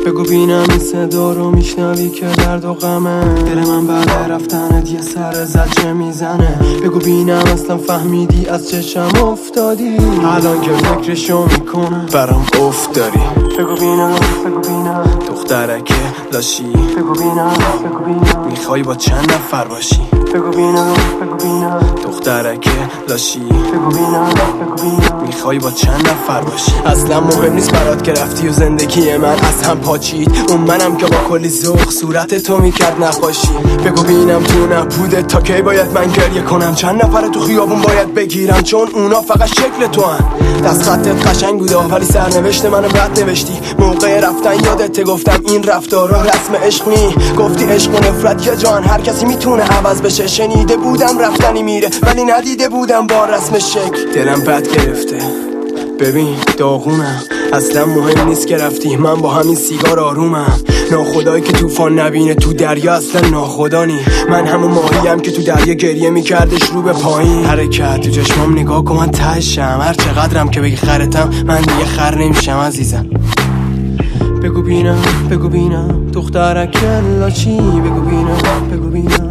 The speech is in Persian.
بگو بینم این صدا رو میشنوی که درد و غمه. دل من بعد رفتنت یه سر زجه میزنه. بگو بینم اصلا فهمیدی از چشم افتادی؟ الان که فکرشو میکنم برام افتاری. بگو بینم دخترک لاشی. بگو بینم میخوای با چند نفر باشی؟ بگو بینم دخترک لاشی. بگو بینم میخوای با چند نفر باشی؟ اصلا مهم نیست برات که رفتی و زندگی من از هم پاچید. اون منم که با کلی ذوق صورت تو میکرد نقاشی. بگو بینم تو نبوده تا کی باید من گریه کنم؟ چند نفر تو خیابون باید بگیرم چون اونا فقط شکل تو هن. دست خطت قشنگ بوده ولی سرنوشت منو بد نوشتی. موقع رفتن یادت گفتم این رفتارا رسم عشق نی. گفتی عشق و نفرت یا جان هر کسی میتونه عوض بشه. شنیده بودم رفتنی میره ولی ندیده بودم با رسم شکل. دلم بد گرفته ببین داغونم. اصلا مهم نیست که رفتی من با همین سیگار آرومم. ناخدایی که طوفان نبینه تو دریا اصلا ناخدانی. من همون ماهیم که تو دریا گریه میکردش رو به پایین. حرکت تو چشمام نگاه کن من تشم. هر چقدرم که بگی خرتم من دیگه خر نمیشم عزیزم. بگو بینم دخترک لاچی. بگو بینم